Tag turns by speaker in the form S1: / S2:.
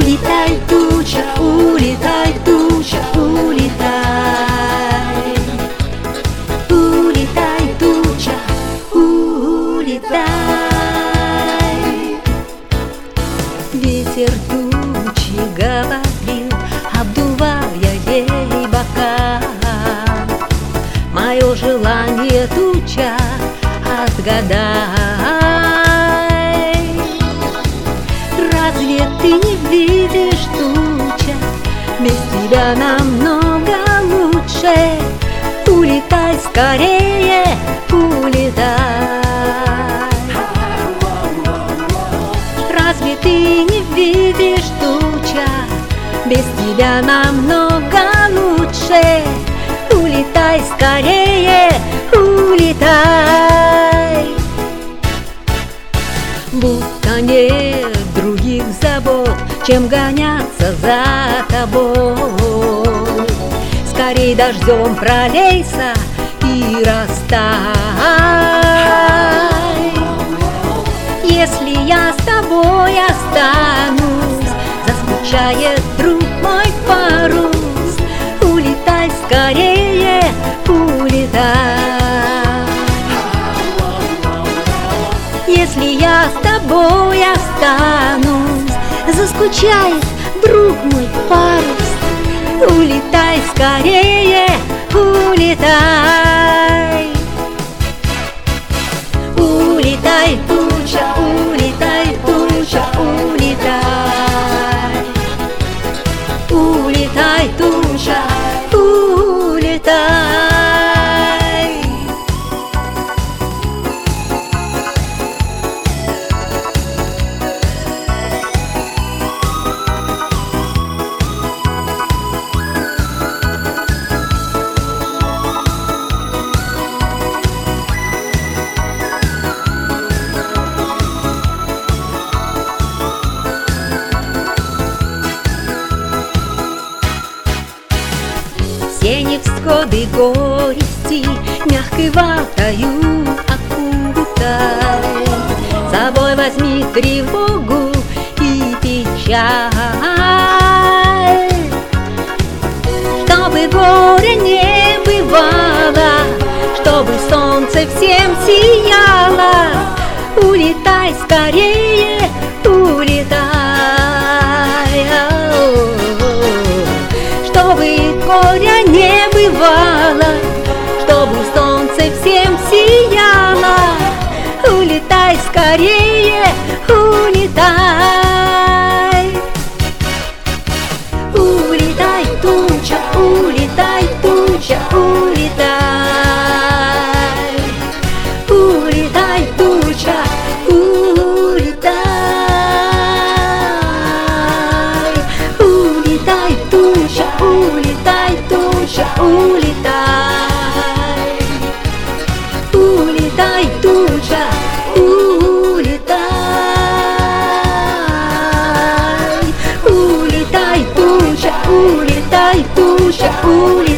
S1: улетай, туча, улетай, туча, улетай. Улетай, туча, улетай. Ветер тучи говорил, обдувая ей бока. Мое желание, туча, отгадай. Разве ты не видишь, туча, без тебя намного лучше? Улетай скорее, улетай. Разве ты не видишь, туча, без тебя намного лучше? Улетай скорее, улетай. Будто нет других забот, чем гоняться за тобой. Скорей дождем пролейся и растай. Если я с тобой останусь, заскучает, друг мой, парус. Улетай скорее, улетай. Если я с тобой останусь, заскучает, друг мой, парус. Улетай скорее, улетай. Улетай, туча, улетай, туча, улетай. Улетай, туча, улетай. Все невзгоды, горести мягкой ватою окутай. С собой возьми тревогу и печаль, чтобы горя не бывало, чтобы солнце всем сияло. Улетай скорее, улетай. Чтобы горя не бывало, чтобы солнце всем сияло. Улетай скорее, улетай. Улетай, туча, улетай, туча, улетай. Улетай, туча, улетай. Улетай, туча, улетай, туча, улетай. Улетай, туча, улетай. Улетай, туча, улетай, туча, улетай.